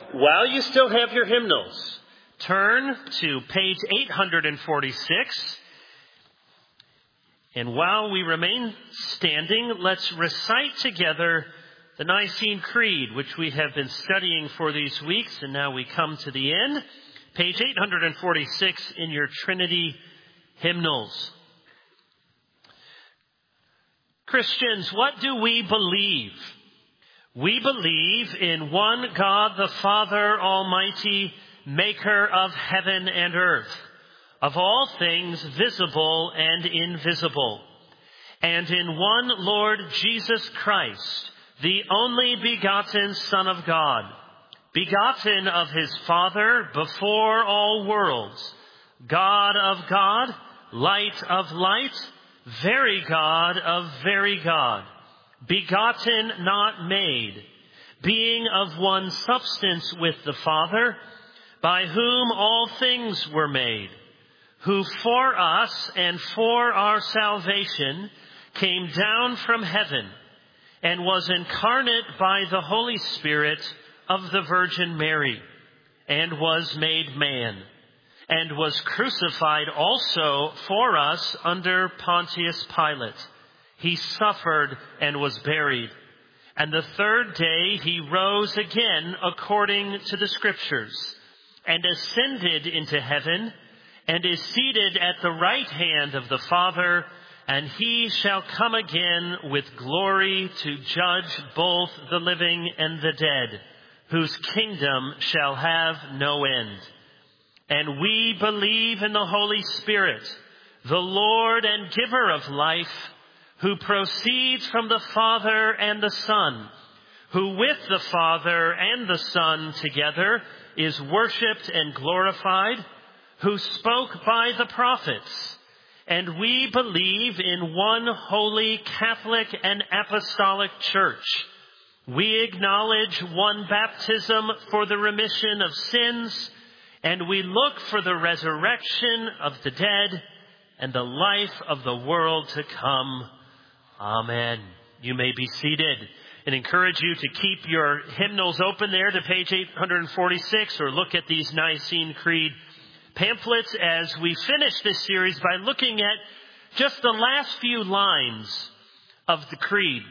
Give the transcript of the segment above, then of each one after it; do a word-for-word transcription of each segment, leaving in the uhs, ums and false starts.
While you still have your hymnals, turn to page eight hundred forty-six. And while we remain standing, let's recite together the Nicene Creed, which we have been studying for these weeks, and now we come to the end. Page eight hundred forty-six in your Trinity hymnals. Christians, what do we believe? We believe in one God, the Father Almighty, maker of heaven and earth, of all things visible and invisible, and in one Lord Jesus Christ, the only begotten Son of God, begotten of his Father before all worlds, God of God, light of light, very God of very God, begotten, not made, being of one substance with the Father, by whom all things were made, who for us and for our salvation came down from heaven and was incarnate by the Holy Spirit of the Virgin Mary, and was made man, and was crucified also for us under Pontius Pilate. He suffered and was buried. And the third day he rose again according to the Scriptures, and ascended into heaven, and is seated at the right hand of the Father, and he shall come again with glory to judge both the living and the dead, whose kingdom shall have no end. And we believe in the Holy Spirit, the Lord and giver of life, who proceeds from the Father and the Son, who with the Father and the Son together is worshipped and glorified, who spoke by the prophets. And we believe in one holy Catholic and Apostolic Church. We acknowledge one baptism for the remission of sins, and we look for the resurrection of the dead and the life of the world to come. Amen. You may be seated, and encourage you to keep your hymnals open there to page eight hundred forty-six, or look at these Nicene Creed pamphlets as we finish this series by looking at just the last few lines of the Creed.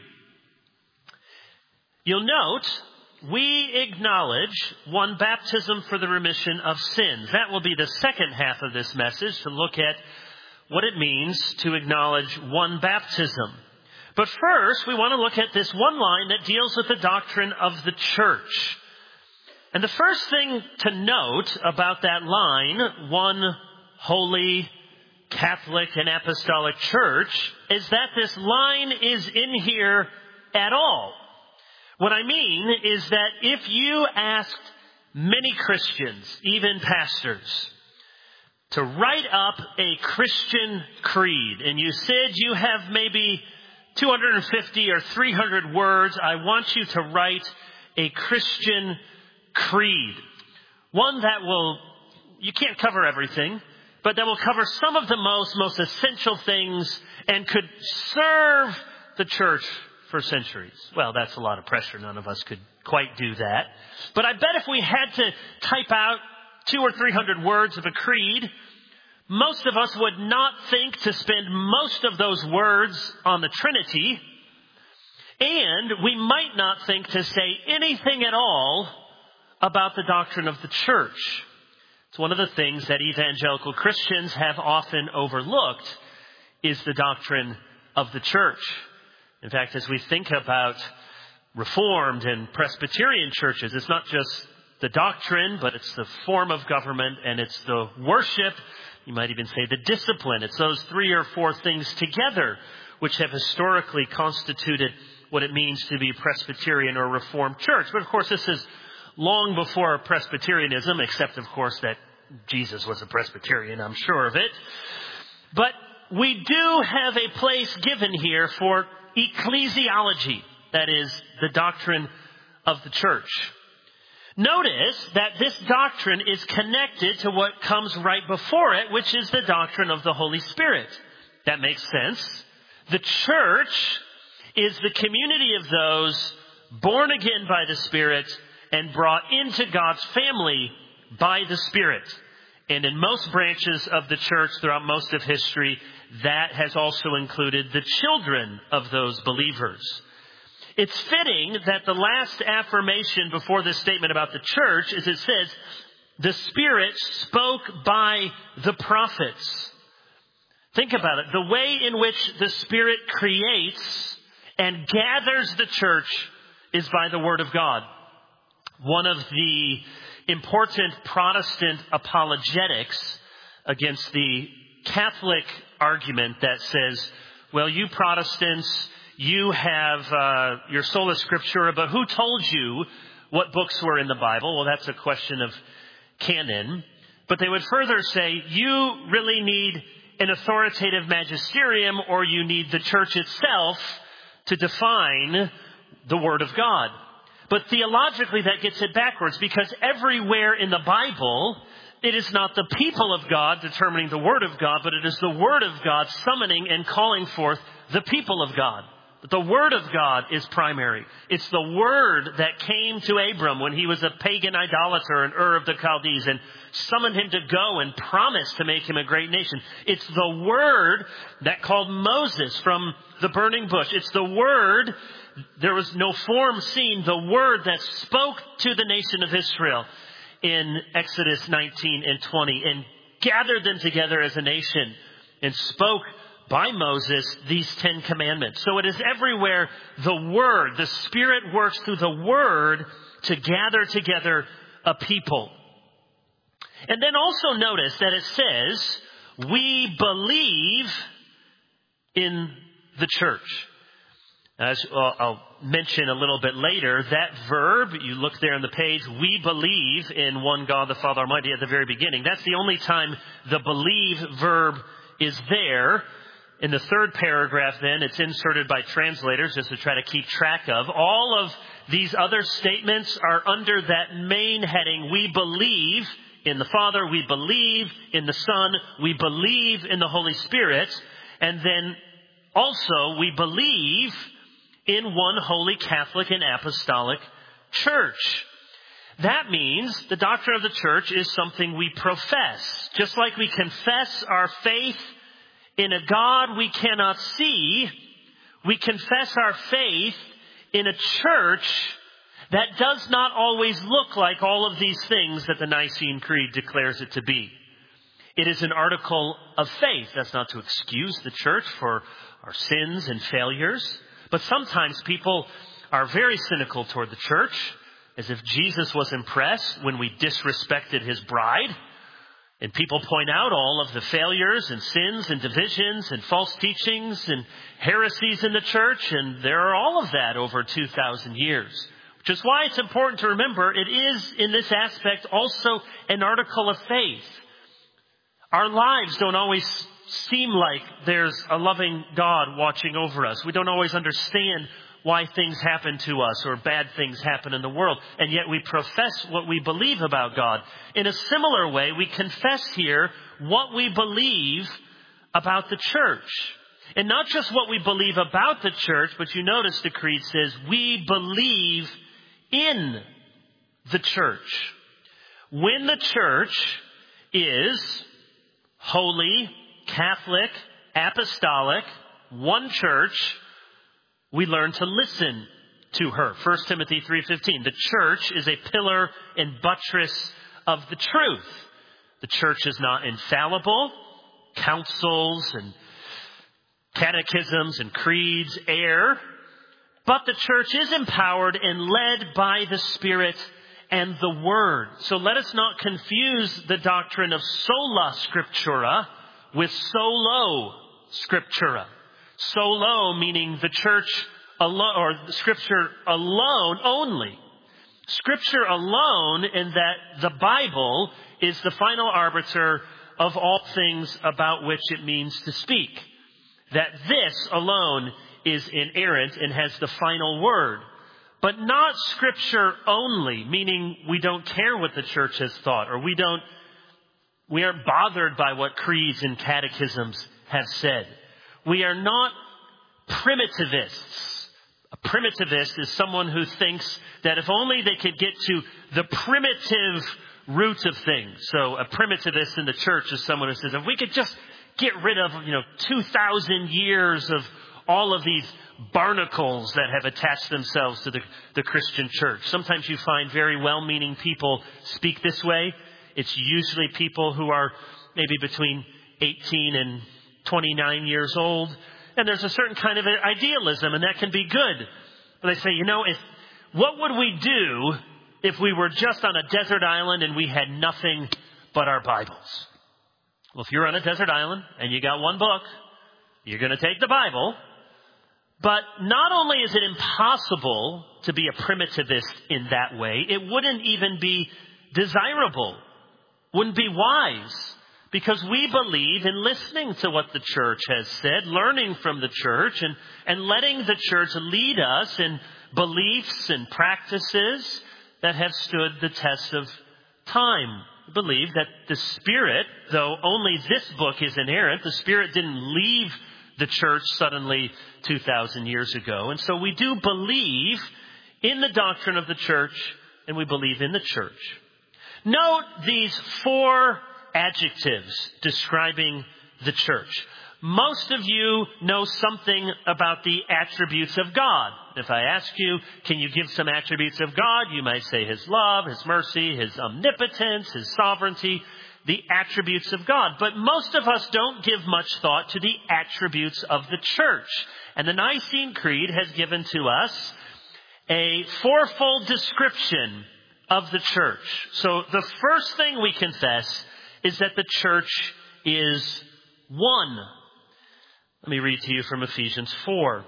You'll note we acknowledge one baptism for the remission of sins. That will be the second half of this message, to look at what it means to acknowledge one baptism. But first, we want to look at this one line that deals with the doctrine of the church. And the first thing to note about that line, one holy Catholic and Apostolic Church, is that this line is in here at all. What I mean is that if you asked many Christians, even pastors, to write up a Christian creed, and you said you have maybe two hundred fifty or three hundred words, I want you to write a Christian creed. One that will, you can't cover everything, but that will cover some of the most, most essential things and could serve the church for centuries. Well, that's a lot of pressure. None of us could quite do that. But I bet if we had to type out two or three hundred words of a creed, most of us would not think to spend most of those words on the Trinity, and we might not think to say anything at all about the doctrine of the church. It's one of the things that evangelical Christians have often overlooked, is the doctrine of the church. In fact, as we think about Reformed and Presbyterian churches, it's not just the doctrine, but it's the form of government, and it's the worship. You might even say the discipline. It's those three or four things together which have historically constituted what it means to be Presbyterian or Reformed church. But of course, this is long before Presbyterianism, except of course that Jesus was a Presbyterian, I'm sure of it. But we do have a place given here for ecclesiology, that is, the doctrine of the church. Notice that this doctrine is connected to what comes right before it, which is the doctrine of the Holy Spirit. That makes sense. The church is the community of those born again by the Spirit and brought into God's family by the Spirit. And in most branches of the church throughout most of history, that has also included the children of those believers. It's fitting that the last affirmation before this statement about the church is it says, the Spirit spoke by the prophets. Think about it. The way in which the Spirit creates and gathers the church is by the Word of God. One of the important Protestant apologetics against the Catholic argument that says, well, you Protestants, you have uh, your sola scriptura, but who told you what books were in the Bible? Well, that's a question of canon. But they would further say, you really need an authoritative magisterium, or you need the church itself to define the Word of God. But theologically, that gets it backwards, because everywhere in the Bible, it is not the people of God determining the Word of God, but it is the Word of God summoning and calling forth the people of God. But the Word of God is primary. It's the Word that came to Abram when he was a pagan idolater in Ur of the Chaldees and summoned him to go and promised to make him a great nation. It's the Word that called Moses from the burning bush. It's the Word, there was no form seen, the Word that spoke to the nation of Israel in Exodus nineteen and twenty and gathered them together as a nation and spoke by Moses these Ten Commandments. So it is everywhere the Word, the Spirit works through the Word to gather together a people. And then also notice that it says, we believe in the church. As I'll mention a little bit later, that verb, you look there on the page, we believe in one God, the Father Almighty, at the very beginning. That's the only time the believe verb is there. In the third paragraph, then, it's inserted by translators just to try to keep track of. All of these other statements are under that main heading, we believe in the Father, we believe in the Son, we believe in the Holy Spirit, and then also we believe in one holy Catholic and apostolic church. That means the doctrine of the church is something we profess. Just like we confess our faith in a God we cannot see, we confess our faith in a church that does not always look like all of these things that the Nicene Creed declares it to be. It is an article of faith. That's not to excuse the church for our sins and failures. But sometimes people are very cynical toward the church, as if Jesus was impressed when we disrespected his bride. And people point out all of the failures and sins and divisions and false teachings and heresies in the church. And there are all of that over two thousand years. Which is why it's important to remember it is, in this aspect, also an article of faith. Our lives don't always seem like there's a loving God watching over us. We don't always understand why things happen to us or bad things happen in the world. And yet we profess what we believe about God. In a similar way, we confess here what we believe about the church. And not just what we believe about the church, but you notice the creed says, we believe in the church. When the church is holy, Catholic, apostolic, one church, we learn to listen to her. First Timothy three fifteen. The church is a pillar and buttress of the truth. The church is not infallible. Councils and catechisms and creeds err. But the church is empowered and led by the Spirit and the Word. So let us not confuse the doctrine of sola scriptura with solo scriptura. Solo meaning the church alone, or the Scripture alone only. Scripture alone in that the Bible is the final arbiter of all things about which it means to speak. That this alone is inerrant and has the final word. But not Scripture only, meaning we don't care what the church has thought, or we don't, we aren't bothered by what creeds and catechisms have said. We are not primitivists, A primitivist is someone who thinks that if only they could get to the primitive root of things. So a primitivist in the church is someone who says, if we could just get rid of, you know, two thousand years of all of these barnacles that have attached themselves to the, the Christian church. Sometimes you find very well-meaning people speak this way. It's usually people who are maybe between eighteen and twenty-nine years old. And there's a certain kind of idealism, and that can be good. But they say, you know, if what would we do if we were just on a desert island and we had nothing but our Bibles? Well, if you're on a desert island and you got one book, you're going to take the Bible. But not only is it impossible to be a primitivist in that way, it wouldn't even be desirable, wouldn't be wise, because we believe in listening to what the church has said, learning from the church, and, and letting the church lead us in beliefs and practices that have stood the test of time. We believe that the Spirit, though only this book is inerrant, the Spirit didn't leave the church suddenly two thousand years ago. And so we do believe in the doctrine of the church, and we believe in the church. Note these four adjectives describing the church. Most of you know something about the attributes of God. If I ask you, can you give some attributes of God? You might say His love, His mercy, His omnipotence, His sovereignty, the attributes of God. But most of us don't give much thought to the attributes of the church. And the Nicene Creed has given to us a fourfold description of the church. So the first thing we confess is that the church is one. Let me read to you from Ephesians four.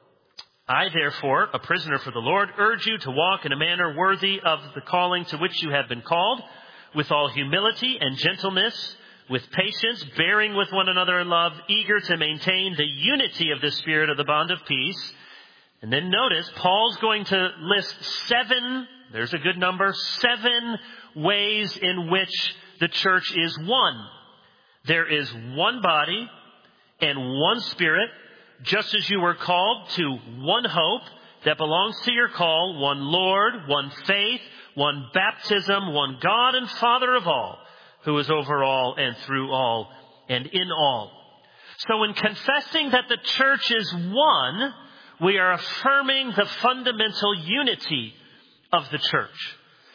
I, therefore, a prisoner for the Lord, urge you to walk in a manner worthy of the calling to which you have been called, with all humility and gentleness, with patience, bearing with one another in love, eager to maintain the unity of the Spirit of the bond of peace. And then notice, Paul's going to list seven, there's a good number, seven ways in which the church is one. There is one body and one Spirit, just as you were called to one hope that belongs to your call, one Lord, one faith, one baptism, one God and Father of all, who is over all and through all and in all. So in confessing that the church is one, we are affirming the fundamental unity of the church.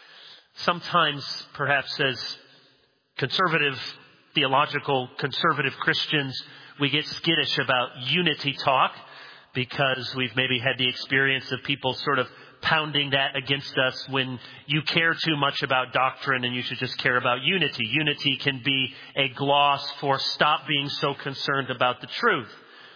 Sometimes, perhaps as conservative, theological, conservative Christians, we get skittish about unity talk because we've maybe had the experience of people sort of pounding that against us when you care too much about doctrine and you should just care about unity. Unity can be a gloss for stop being so concerned about the truth.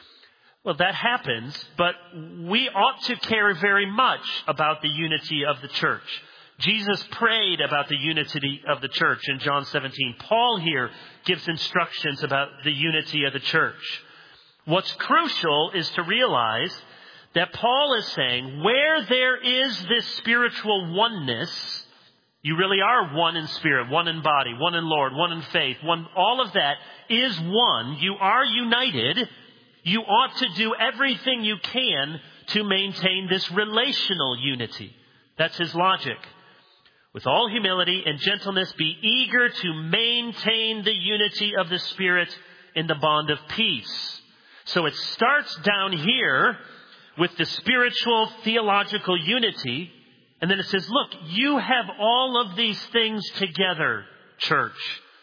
Well, that happens, but we ought to care very much about the unity of the church. Jesus prayed about the unity of the church in John seventeen. Paul here gives instructions about the unity of the church. What's crucial is to realize that Paul is saying where there is this spiritual oneness, you really are one in spirit, one in body, one in Lord, one in faith, one, all of that is one. You are united. You ought to do everything you can to maintain this relational unity. That's his logic. With all humility and gentleness, be eager to maintain the unity of the Spirit in the bond of peace. So it starts down here with the spiritual theological unity. And then it says, look, you have all of these things together, church.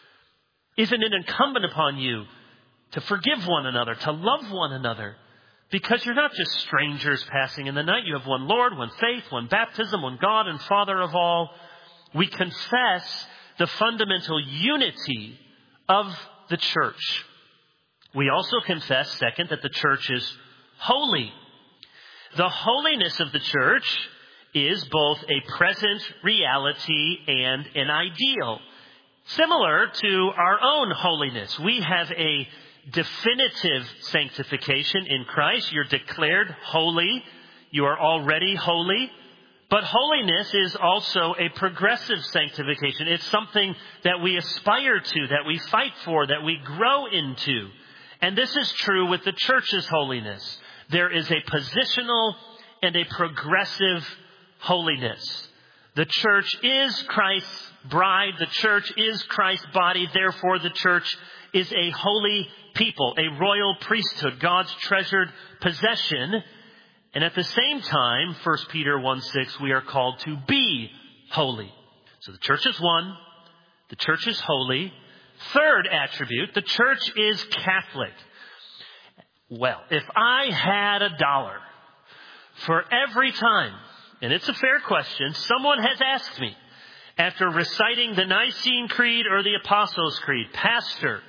Isn't it incumbent upon you to forgive one another, to love one another? Because you're not just strangers passing in the night. You have one Lord, one faith, one baptism, one God and Father of all. We confess the fundamental unity of the church. We also confess, second, that the church is holy. The holiness of the church is both a present reality and an ideal. Similar to our own holiness, we have a definitive sanctification in Christ. You're declared holy. You are already holy. But holiness is also a progressive sanctification. It's something that we aspire to, that we fight for, that we grow into. And this is true with the church's holiness. There is a positional and a progressive holiness. The church is Christ's bride. The church is Christ's body. Therefore, the church is a holy people, a royal priesthood, God's treasured possession. And at the same time, First Peter one six, we are called to be holy. So the church is one. The church is holy. Third attribute, the church is Catholic. Well, if I had a dollar for every time, and it's a fair question, someone has asked me, after reciting the Nicene Creed or the Apostles' Creed, Pastor,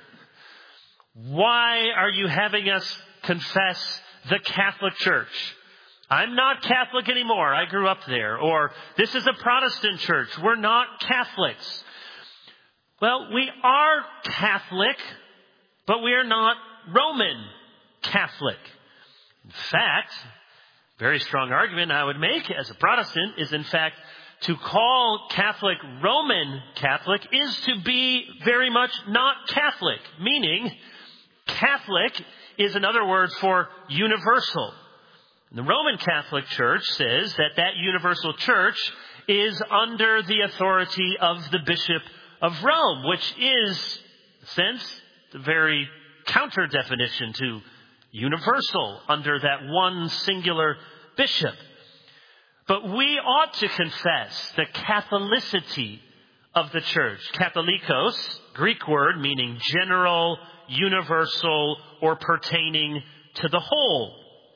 why are you having us confess the Catholic Church? I'm not Catholic anymore. I grew up there. Or this is a Protestant church. We're not Catholics. Well, we are Catholic, but we are not Roman Catholic. In fact, very strong argument I would make as a Protestant is, in fact, to call Catholic Roman Catholic is to be very much not Catholic, meaning Catholic is another word for universal. The Roman Catholic Church says that that universal church is under the authority of the Bishop of Rome, which is, in a sense, the very counter definition to universal under that one singular bishop. But we ought to confess the Catholicity of the church. Katholikos, Greek word meaning general, universal, or pertaining to the whole.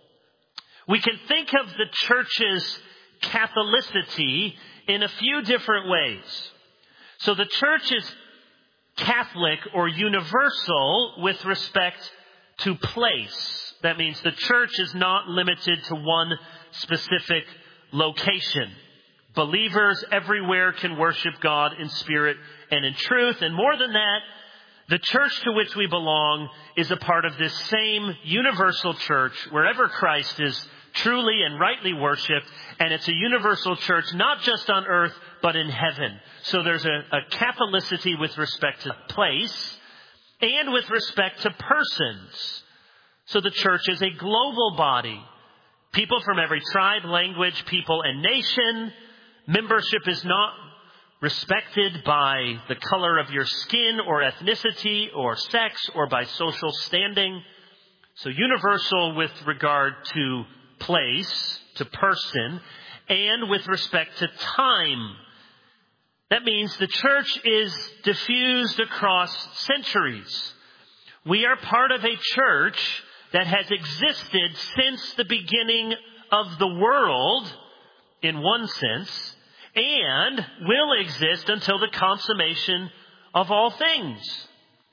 We can think of the church's Catholicity in a few different ways. So the church is Catholic or universal with respect to place. That means the church is not limited to one specific location. Believers everywhere can worship God in spirit and in truth. And more than that, the church to which we belong is a part of this same universal church wherever Christ is truly and rightly worshipped. And it's a universal church, not just on earth, but in heaven. So there's a, a Catholicity with respect to place and with respect to persons. So the church is a global body. People from every tribe, language, people, and nation. Membership is not respected by the color of your skin or ethnicity or sex or by social standing. So universal with regard to place, to person, and with respect to time. That means the church is diffused across centuries. We are part of a church that has existed since the beginning of the world, in one sense, and will exist until the consummation of all things.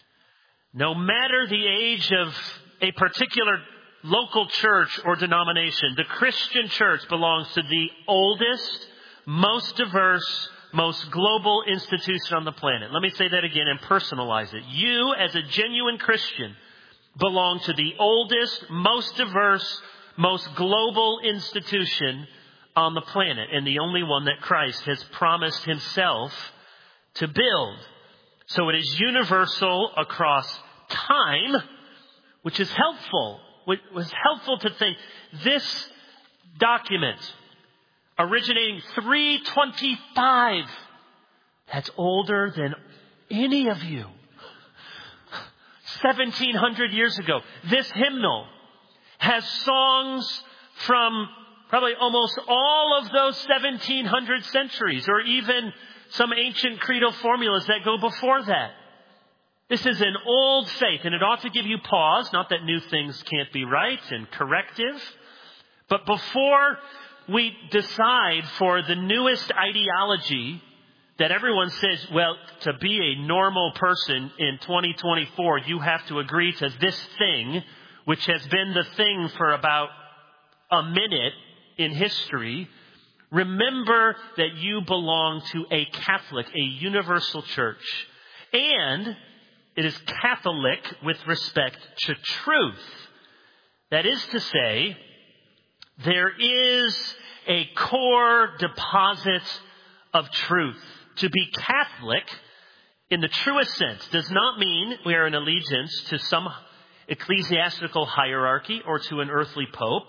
No matter the age of a particular local church or denomination, the Christian church belongs to the oldest, most diverse, most global institution on the planet. Let me say that again and personalize it. You, as a genuine Christian, belong to the oldest, most diverse, most global institution on the planet, and the only one that Christ has promised himself to build. So it is universal across time, which is helpful. It was helpful to think this document originating three twenty-five, that's older than any of you. seventeen hundred years ago. This hymnal has songs from probably almost all of those seventeen hundred centuries, or even some ancient creedal formulas that go before that. This is an old faith, and it ought to give you pause. Not that new things can't be right and corrective, but before we decide for the newest ideology that everyone says, well, to be a normal person in twenty twenty-four, you have to agree to this thing, which has been the thing for about a minute in history. Remember that you belong to a Catholic, a universal church. And it is Catholic with respect to truth. That is to say, there is a core deposit of truth. To be Catholic, in the truest sense, does not mean we are in allegiance to some ecclesiastical hierarchy or to an earthly pope.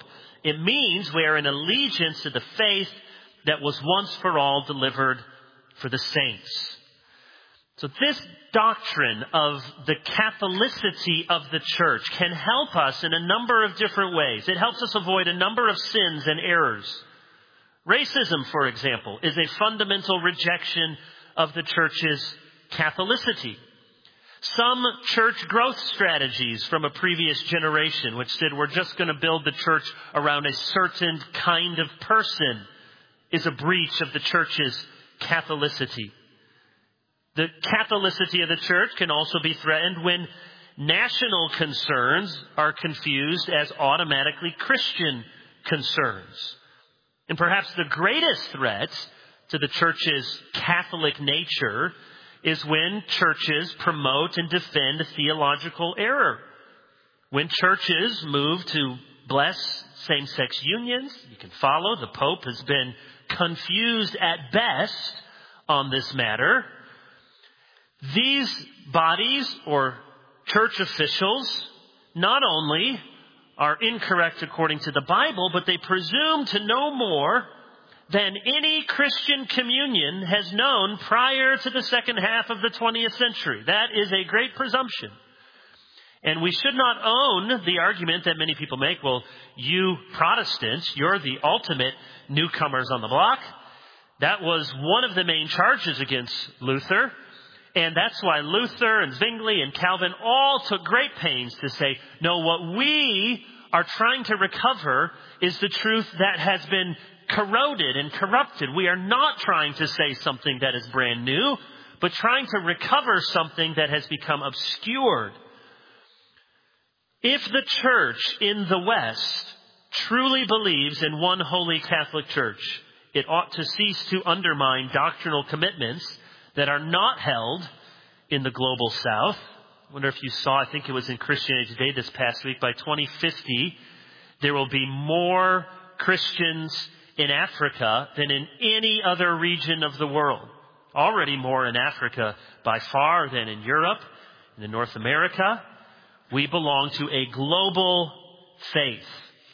It means we are in allegiance to the faith that was once for all delivered for the saints. So this doctrine of the Catholicity of the church can help us in a number of different ways. It helps us avoid a number of sins and errors. Racism, for example, is a fundamental rejection of the church's Catholicity. Some church growth strategies from a previous generation, which said we're just going to build the church around a certain kind of person, is a breach of the church's Catholicity. The Catholicity of the church can also be threatened when national concerns are confused as automatically Christian concerns. And perhaps the greatest threat to the church's Catholic nature is when churches promote and defend theological error. When churches move to bless same-sex unions, you can follow, the Pope has been confused at best on this matter. These bodies or church officials not only are incorrect according to the Bible, but they presume to know more than any Christian communion has known prior to the second half of the twentieth century. That is a great presumption. And we should not own the argument that many people make, well, you Protestants, you're the ultimate newcomers on the block. That was one of the main charges against Luther. And that's why Luther and Zwingli and Calvin all took great pains to say, no, what we are trying to recover is the truth that has been corroded and corrupted. We are not trying to say something that is brand new, but trying to recover something that has become obscured. If the church in the West truly believes in one holy Catholic Church, it ought to cease to undermine doctrinal commitments that are not held in the global South. I wonder if you saw, I think it was in Christianity Today this past week, by twenty fifty, there will be more Christians in Africa than in any other region of the world. Already more in Africa by far than in Europe and in North America. We belong to a global faith.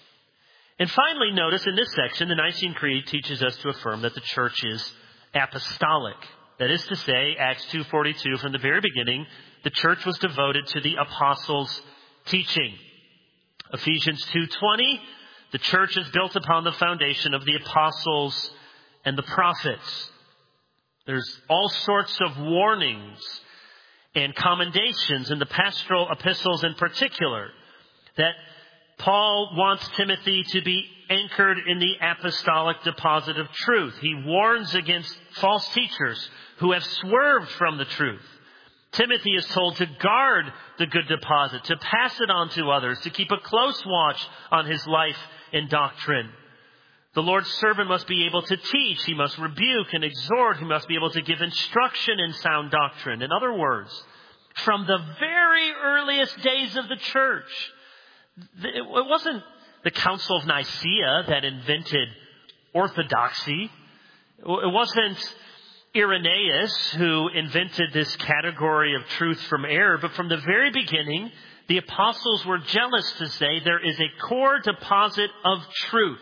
And finally, notice in this section, the Nicene Creed teaches us to affirm that the church is apostolic. That is to say, Acts two forty-two, from the very beginning, the church was devoted to the apostles' teaching. Ephesians two twenty, the church is built upon the foundation of the apostles and the prophets. There's all sorts of warnings and commendations in the pastoral epistles in particular that Paul wants Timothy to be anchored in the apostolic deposit of truth. He warns against false teachers who have swerved from the truth. Timothy is told to guard the good deposit, to pass it on to others, to keep a close watch on his life and doctrine. The Lord's servant must be able to teach. He must rebuke and exhort. He must be able to give instruction in sound doctrine. In other words, from the very earliest days of the church, it wasn't the Council of Nicaea that invented orthodoxy. It wasn't Irenaeus who invented this category of truth from error, but from the very beginning, the apostles were jealous to say there is a core deposit of truth.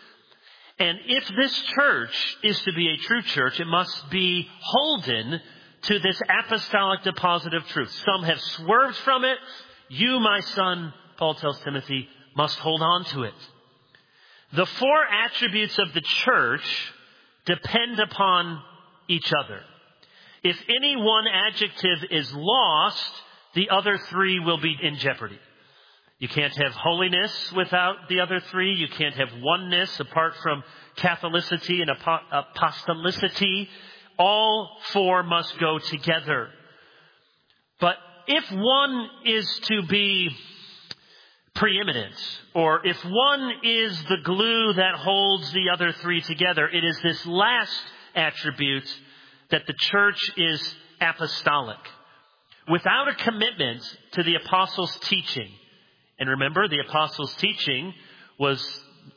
And if this church is to be a true church, it must be holden to this apostolic deposit of truth. Some have swerved from it. You, my son, Paul tells Timothy, must hold on to it. The four attributes of the church depend upon each other. If any one adjective is lost, the other three will be in jeopardy. You can't have holiness without the other three. You can't have oneness apart from Catholicity and apostolicity. All four must go together. But if one is to be preeminent, or if one is the glue that holds the other three together, it is this last attribute that the church is apostolic. Without a commitment to the apostles' teaching, and remember, the apostles' teaching was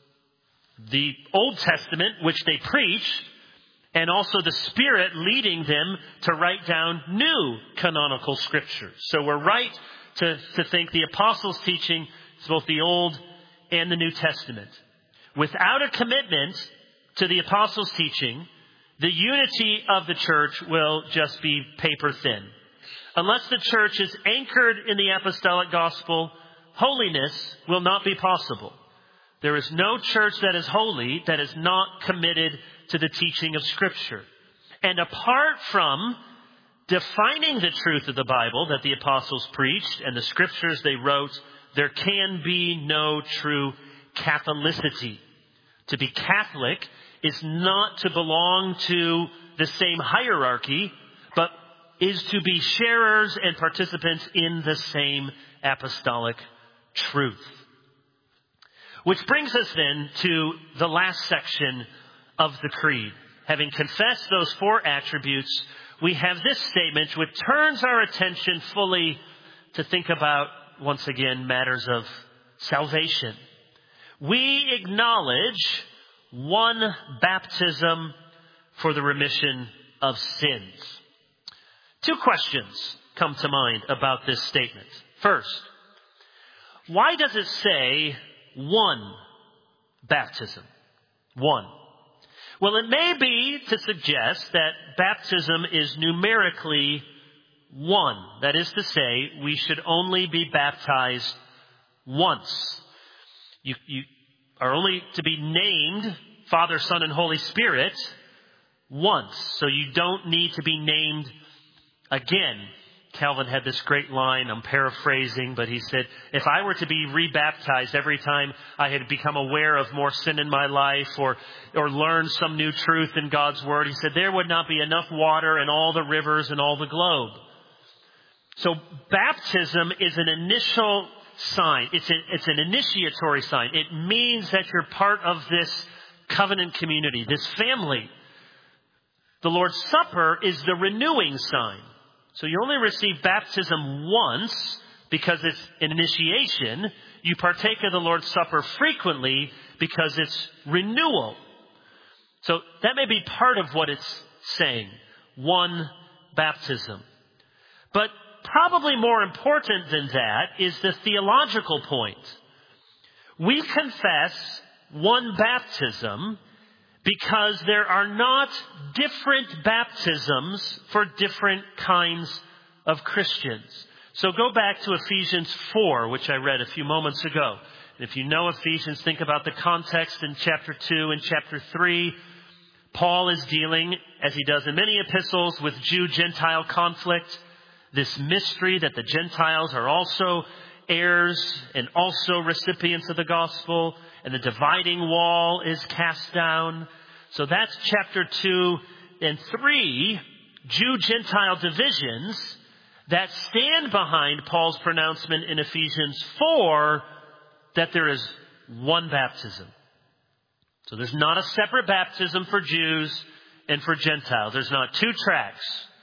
the Old Testament, which they preached, and also the Spirit leading them to write down new canonical scriptures. So we're right to, to think the apostles' teaching is both the Old and the New Testament. Without a commitment to the apostles' teaching, the unity of the church will just be paper thin. Unless the church is anchored in the apostolic gospel, holiness will not be possible. There is no church that is holy that is not committed to the teaching of Scripture. And apart from defining the truth of the Bible that the apostles preached and the Scriptures they wrote, there can be no true Catholicity. To be Catholic is not to belong to the same hierarchy, but is to be sharers and participants in the same apostolic truth. Which brings us then to the last section of the creed. Having confessed those four attributes, we have this statement which turns our attention fully to think about, once again, matters of salvation. We acknowledge one baptism for the remission of sins. Two questions come to mind about this statement. First, why does it say one baptism? One. Well, it may be to suggest that baptism is numerically one. That is to say, we should only be baptized once. You, you are only to be named Father, Son, and Holy Spirit once. So you don't need to be named again. Calvin had this great line, I'm paraphrasing, but he said, if I were to be rebaptized every time I had become aware of more sin in my life or, or learned some new truth in God's Word, he said, there would not be enough water in all the rivers and all the globe. So baptism is an initial sign. It's, a, it's an initiatory sign. It means that you're part of this covenant community, this family. The Lord's Supper is the renewing sign. So you only receive baptism once because it's an initiation. You partake of the Lord's Supper frequently because it's renewal. So that may be part of what it's saying. One baptism. But probably more important than that is the theological point. We confess one baptism because there are not different baptisms for different kinds of Christians. So go back to Ephesians four, which I read a few moments ago. And if you know Ephesians, think about the context in chapter two and chapter three. Paul is dealing, as he does in many epistles, with Jew-Gentile conflict. This mystery that the Gentiles are also heirs and also recipients of the gospel, and the dividing wall is cast down. So that's chapter two and three, Jew-Gentile divisions that stand behind Paul's pronouncement in Ephesians four that there is one baptism. So there's not a separate baptism for Jews and for Gentiles. There's not two tracks.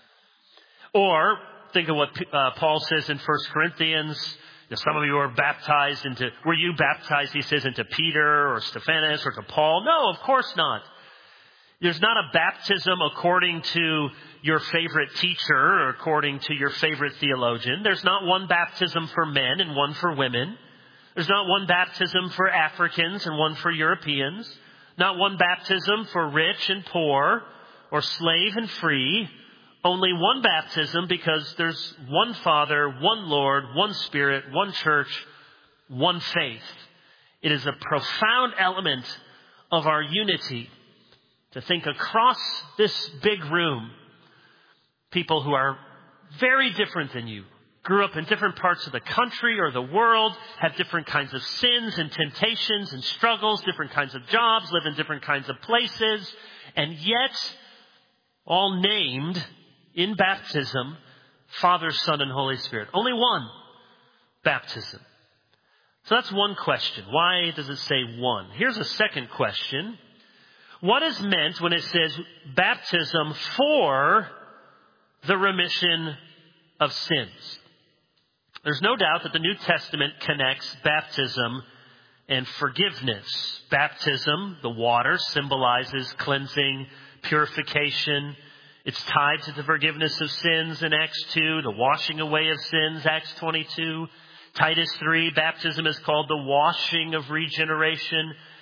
Or think of what uh, Paul says in First Corinthians. Some of you are baptized into, were you baptized, he says, into Peter or Stephanas or to Paul? No, of course not. There's not a baptism according to your favorite teacher or according to your favorite theologian. There's not one baptism for men and one for women. There's not one baptism for Africans and one for Europeans. Not one baptism for rich and poor or slave and free. Only one baptism because there's one Father, one Lord, one Spirit, one church, one faith. It is a profound element of our unity to think across this big room, people who are very different than you, grew up in different parts of the country or the world, have different kinds of sins and temptations and struggles, different kinds of jobs, live in different kinds of places, and yet all named in baptism, Father, Son, and Holy Spirit. Only one baptism. So that's one question. Why does it say one? Here's a second question. What is meant when it says baptism for the remission of sins? There's no doubt that the New Testament connects baptism and forgiveness. Baptism, the water, symbolizes cleansing, purification. It's tied to the forgiveness of sins in Acts two, the washing away of sins, Acts twenty-two. Titus three, baptism is called the washing of regeneration.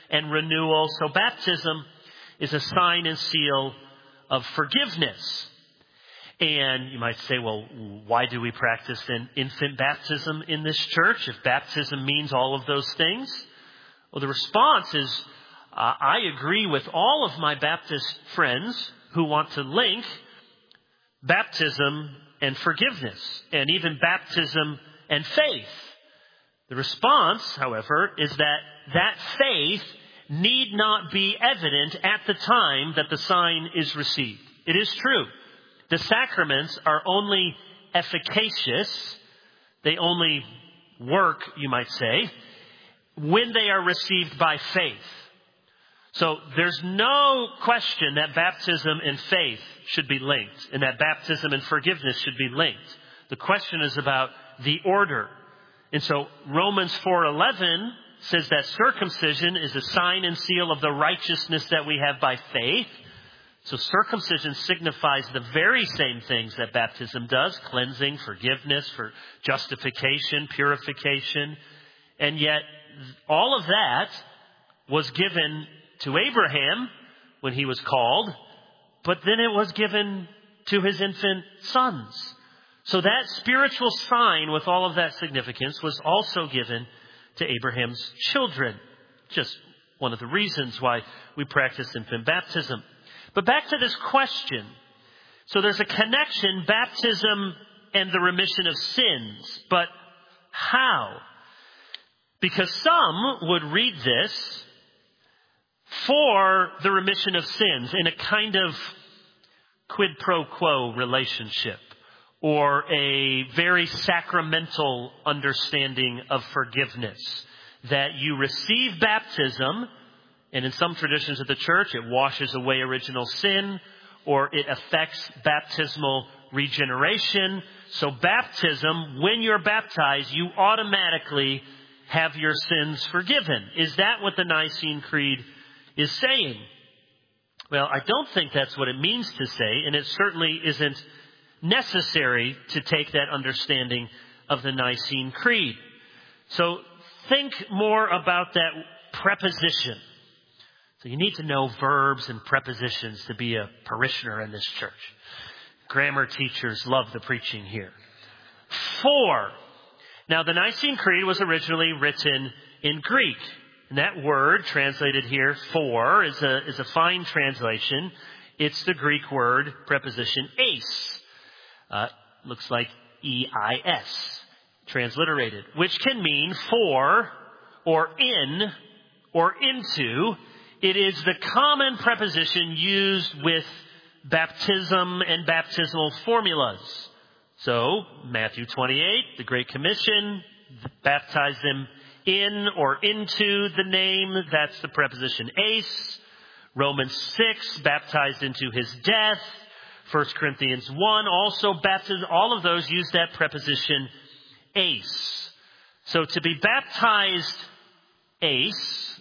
and renewal. So baptism is a sign and seal of forgiveness. And you might say, well, why do we practice an infant baptism in this church if baptism means all of those things? Well, the response is, uh, I agree with all of my Baptist friends who want to link baptism and forgiveness, and even baptism and faith. The response, however, is that that faith need not be evident at the time that the sign is received. It is true. The sacraments are only efficacious. They only work, you might say, when they are received by faith. So there's no question that baptism and faith should be linked, and that baptism and forgiveness should be linked. The question is about the order. And so Romans four eleven says that circumcision is a sign and seal of the righteousness that we have by faith. So circumcision signifies the very same things that baptism does: cleansing, forgiveness, for justification, purification. And yet all of that was given to Abraham when he was called, but then it was given to his infant sons. So that spiritual sign with all of that significance was also given to Abraham's children. Just one of the reasons why we practice infant baptism. But back to this question. So there's a connection, baptism and the remission of sins. But how? Because some would read this for the remission of sins in a kind of quid pro quo relationship, or a very sacramental understanding of forgiveness. That you receive baptism, and in some traditions of the church, it washes away original sin, or it affects baptismal regeneration. So baptism, when you're baptized, you automatically have your sins forgiven. Is that what the Nicene Creed is saying? Well, I don't think that's what it means to say, and it certainly isn't necessary to take that understanding of the Nicene Creed. So think more about that preposition. So you need to know verbs and prepositions to be a parishioner in this church. Grammar teachers love the preaching here. For. Now, the Nicene Creed was originally written in Greek. And that word translated here, for, is a, is a fine translation. It's the Greek word preposition eis. Uh, looks like E I S, transliterated, which can mean for, or in, or into. It is the common preposition used with baptism and baptismal formulas. So, Matthew twenty-eight, the Great Commission, baptize them in or into the name. That's the preposition eis. Romans six, baptized into his death. First Corinthians one, also baptism. All of those use that preposition eis. So to be baptized eis,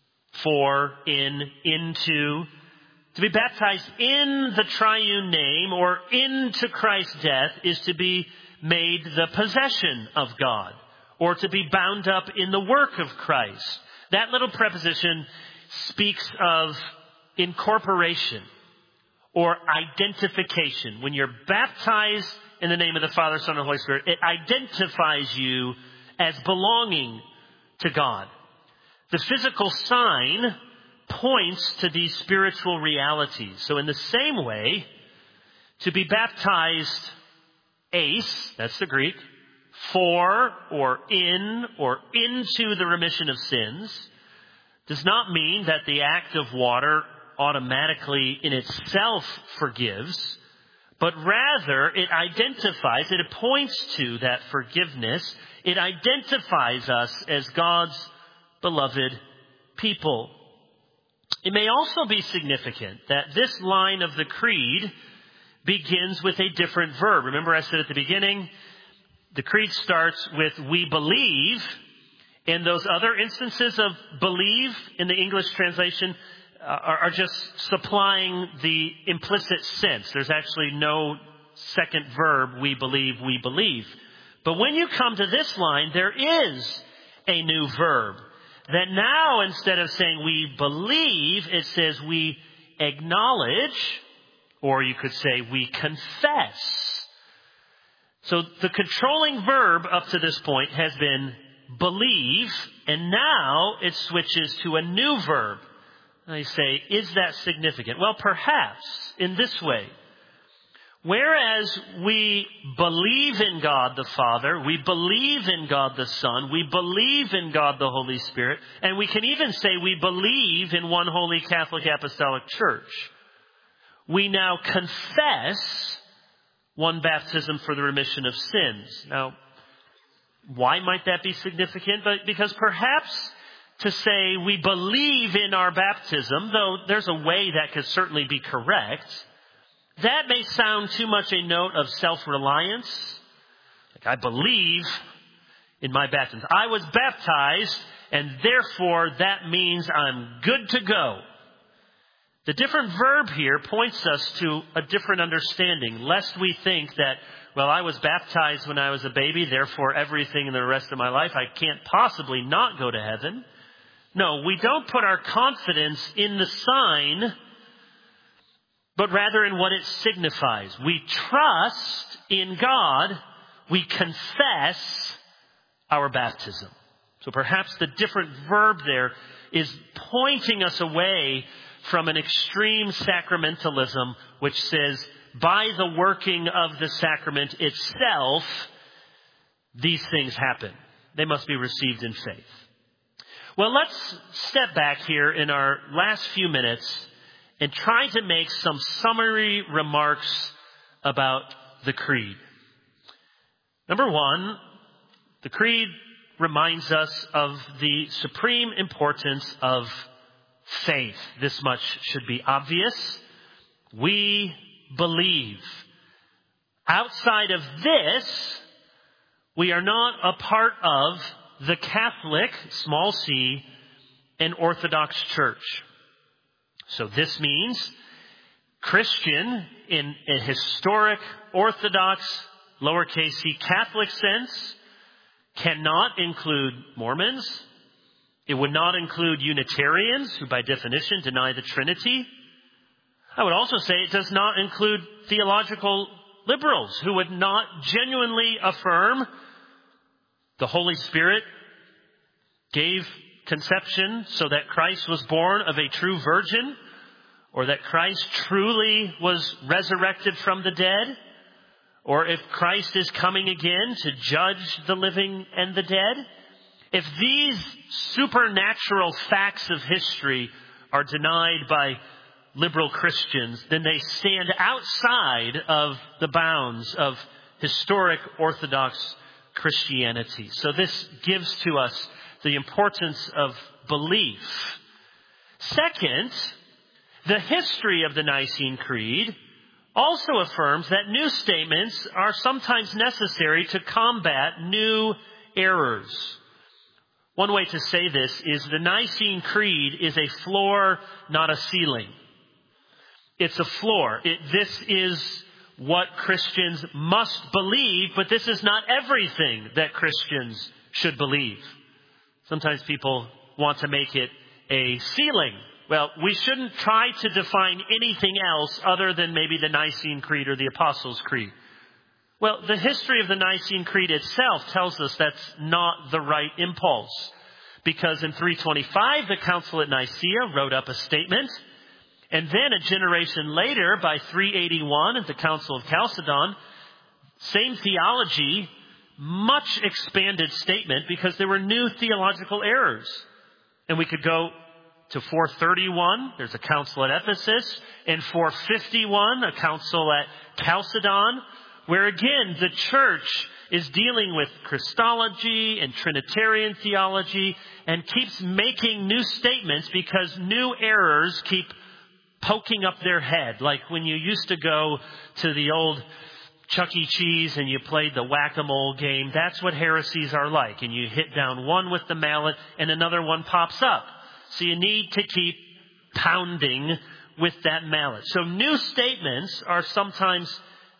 for, in, into, to be baptized in the triune name or into Christ's death is to be made the possession of God, or to be bound up in the work of Christ. That little preposition speaks of incorporation or identification. When you're baptized in the name of the Father, Son, and Holy Spirit, it identifies you as belonging to God. The physical sign points to these spiritual realities. So in the same way, to be baptized eis, that's the Greek, for or in or into the remission of sins, does not mean that the act of water automatically in itself forgives, but rather it identifies, it points to that forgiveness. It identifies us as God's beloved people. It may also be significant that this line of the creed begins with a different verb. Remember I said at the beginning, the creed starts with we believe, and those other instances of believe in the English translation uh, are, are just supplying the implicit sense. There's actually no second verb, we believe, we believe. But when you come to this line, there is a new verb that now instead of saying we believe, it says we acknowledge, or you could say we confess. So the controlling verb up to this point has been believe, and now it switches to a new verb. I say, is that significant? Well, perhaps in this way. Whereas we believe in God the Father, we believe in God the Son, we believe in God the Holy Spirit, and we can even say we believe in one holy Catholic Apostolic Church. We now confess one baptism for the remission of sins. Now, why might that be significant? But because perhaps to say we believe in our baptism, though there's a way that could certainly be correct, that may sound too much a note of self-reliance. Like, I believe in my baptism. I was baptized, and therefore that means I'm good to go. The different verb here points us to a different understanding, lest we think that, well, I was baptized when I was a baby, therefore everything in the rest of my life, I can't possibly not go to heaven. No, we don't put our confidence in the sign, but rather in what it signifies. We trust in God. We confess our baptism. So perhaps the different verb there is pointing us away from an extreme sacramentalism, which says, by the working of the sacrament itself, these things happen. They must be received in faith. Well, let's step back here in our last few minutes and try to make some summary remarks about the creed. Number one, the creed reminds us of the supreme importance of faith. This much should be obvious. We believe. Outside of this, we are not a part of the Catholic, small c, and Orthodox Church. So this means Christian in a historic, Orthodox, lowercase c, Catholic sense cannot include Mormons. It would not include Unitarians, who by definition deny the Trinity. I would also say it does not include theological liberals, who would not genuinely affirm the Holy Spirit gave conception so that Christ was born of a true virgin, or that Christ truly was resurrected from the dead, or if Christ is coming again to judge the living and the dead. If these supernatural facts of history are denied by liberal Christians, then they stand outside of the bounds of historic Orthodox Christianity. So this gives to us the importance of belief. Second, the history of the Nicene Creed also affirms that new statements are sometimes necessary to combat new errors. One way to say this is the Nicene Creed is a floor, not a ceiling. It's a floor. It, this is what Christians must believe, but this is not everything that Christians should believe. Sometimes people want to make it a ceiling. Well, we shouldn't try to define anything else other than maybe the Nicene Creed or the Apostles' Creed. Well, the history of the Nicene Creed itself tells us that's not the right impulse. Because in three twenty-five, the Council at Nicaea wrote up a statement. And then a generation later, by three eighty-one at the Council of Chalcedon, same theology, much expanded statement because there were new theological errors. And we could go to four thirty-one, there's a council at Ephesus, and four fifty-one, a council at Chalcedon, where again the church is dealing with Christology and Trinitarian theology and keeps making new statements because new errors keep poking up their head. Like when you used to go to the old Chuck E. Cheese and you played the whack-a-mole game, that's what heresies are like. And you hit down one with the mallet and another one pops up. So you need to keep pounding with that mallet. So new statements are sometimes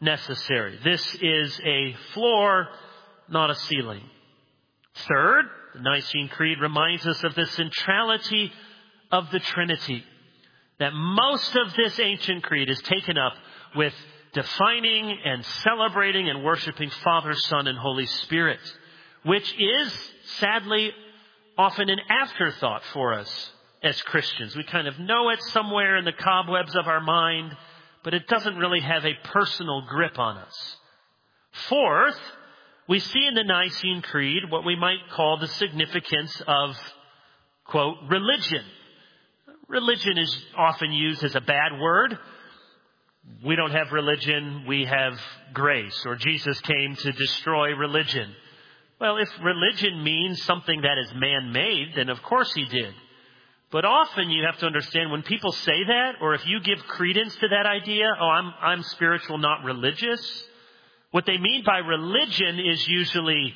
necessary. This is a floor, not a ceiling. Third, the Nicene Creed reminds us of the centrality of the Trinity. That most of this ancient creed is taken up with defining and celebrating and worshiping Father, Son, and Holy Spirit, which is, sadly, often an afterthought for us as Christians. We kind of know it somewhere in the cobwebs of our mind, but it doesn't really have a personal grip on us. Fourth, we see in the Nicene Creed what we might call the significance of, quote, religion. Religion is often used as a bad word. We don't have religion, we have grace, or Jesus came to destroy religion. Well, if religion means something that is man-made, then of course he did. But often you have to understand when people say that, or if you give credence to that idea, oh, I'm, I'm spiritual, not religious. What they mean by religion is usually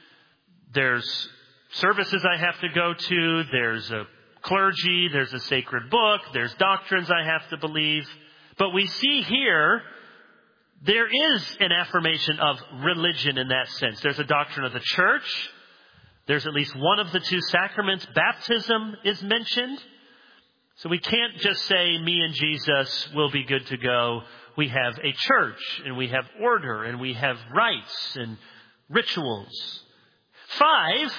there's services I have to go to, there's a clergy, there's a sacred book, there's doctrines I have to believe. But we see here, there is an affirmation of religion in that sense. There's a doctrine of the church. There's at least one of the two sacraments. Baptism is mentioned. So we can't just say me and Jesus will be good to go. We have a church, and we have order, and we have rites and rituals. Five,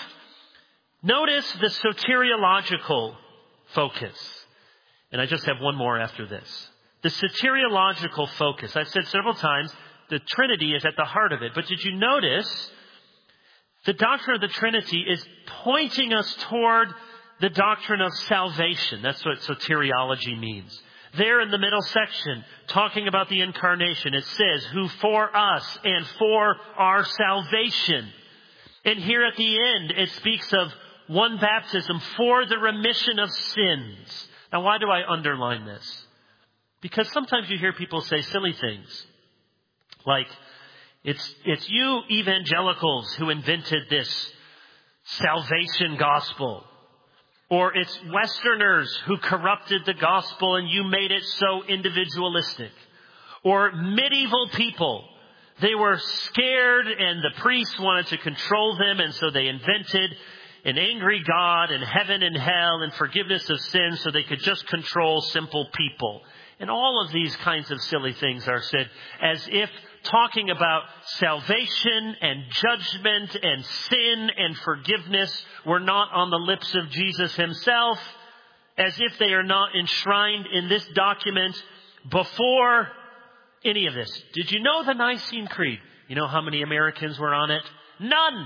notice the soteriological focus. And I just have one more after this. The soteriological focus. I've said several times the Trinity is at the heart of it. But did you notice the doctrine of the Trinity is pointing us toward the doctrine of salvation? That's what soteriology means. There in the middle section, talking about the incarnation, it says, who for us and for our salvation. And here at the end, it speaks of one baptism for the remission of sins. Now, why do I underline this? Because sometimes you hear people say silly things. Like, it's, it's you evangelicals who invented this salvation gospel. Or it's Westerners who corrupted the gospel and you made it so individualistic. Or medieval people. They were scared and the priests wanted to control them, and so they invented an angry God and heaven and hell and forgiveness of sins so they could just control simple people. And all of these kinds of silly things are said as if talking about salvation and judgment and sin and forgiveness were not on the lips of Jesus himself, as if they are not enshrined in this document before any of this. Did you know the Nicene Creed? You know how many Americans were on it? None.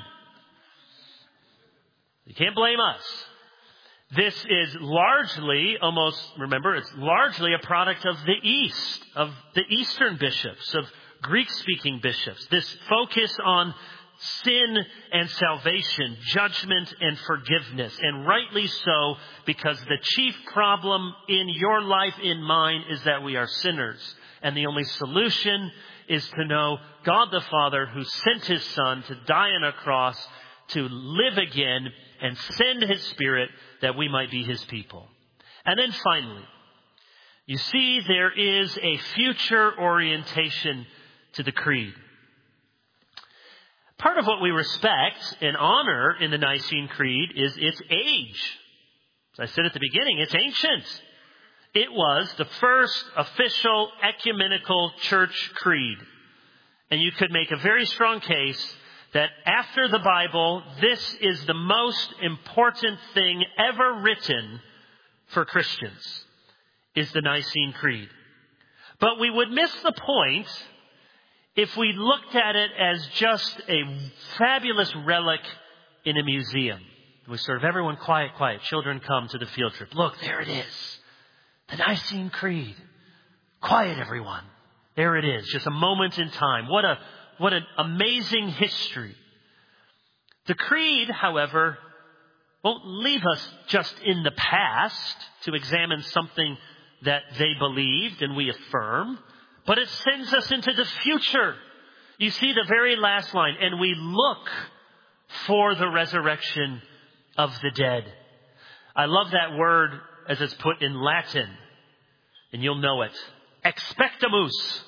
You can't blame us. This is largely, almost, remember, it's largely a product of the East, of the Eastern bishops, of Greek-speaking bishops. This focus on sin and salvation, judgment and forgiveness. And rightly so, because the chief problem in your life, in mine, is that we are sinners. And the only solution is to know God the Father, who sent his Son to die on a cross, to live again and send his Spirit that we might be his people. And then finally, you see there is a future orientation to the creed. Part of what we respect and honor in the Nicene Creed is its age. As I said at the beginning, it's ancient. It was the first official ecumenical church creed. And you could make a very strong case that after the Bible, this is the most important thing ever written for Christians, is the Nicene Creed. But we would miss the point if we looked at it as just a fabulous relic in a museum. We sort of, everyone quiet, quiet. Children come to the field trip. Look, there it is. The Nicene Creed. Quiet, everyone. There it is. Just a moment in time. What a What an amazing history. The creed, however, won't leave us just in the past to examine something that they believed and we affirm, but it sends us into the future. You see the very last line, and we look for the resurrection of the dead. I love that word as it's put in Latin, and you'll know it. Expectamus.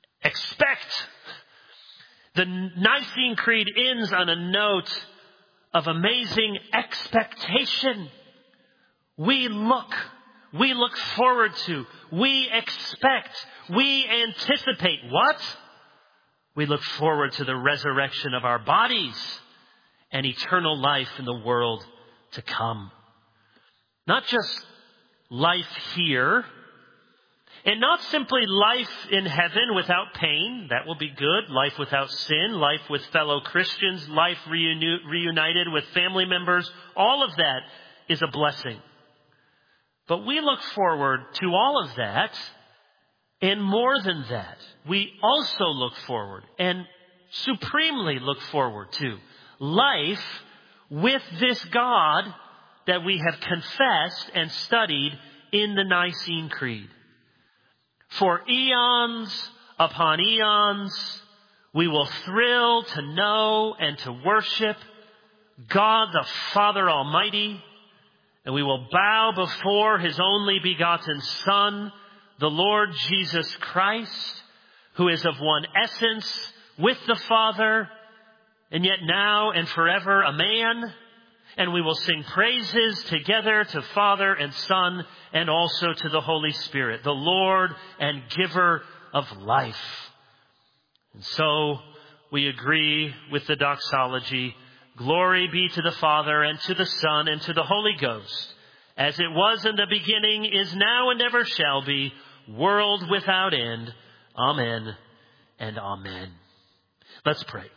Expect. The Nicene Creed ends on a note of amazing expectation. We look, we look forward to, we expect, we anticipate what? We look forward to the resurrection of our bodies and eternal life in the world to come. Not just life here, and not simply life in heaven without pain. That will be good. Life without sin, life with fellow Christians, life reuni- reunited with family members. All of that is a blessing. But we look forward to all of that, and more than that, we also look forward and supremely look forward to life with this God that we have confessed and studied in the Nicene Creed. For eons upon eons, we will thrill to know and to worship God the Father Almighty, and we will bow before His only begotten Son, the Lord Jesus Christ, who is of one essence with the Father, and yet now and forever a man. And we will sing praises together to Father and Son and also to the Holy Spirit, the Lord and giver of life. And so we agree with the doxology, glory be to the Father and to the Son and to the Holy Ghost, as it was in the beginning, is now, and ever shall be, world without end. Amen and amen. Let's pray.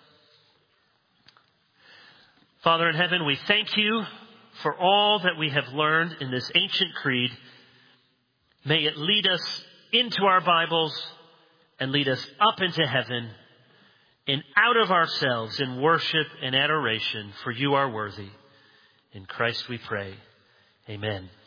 Father in heaven, we thank you for all that we have learned in this ancient creed. May it lead us into our Bibles and lead us up into heaven and out of ourselves in worship and adoration, for you are worthy. In Christ we pray. Amen.